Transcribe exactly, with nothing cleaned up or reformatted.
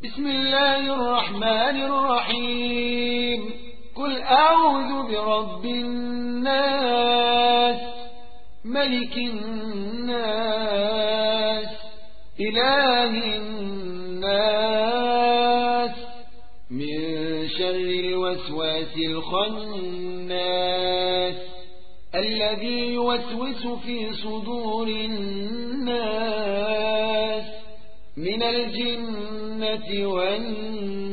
بسم الله الرحمن الرحيم قل أعوذ برب الناس ملك الناس إله الناس من شر الوسواس الخناس الذي يوسوس في صدور الناس من الجنة والناس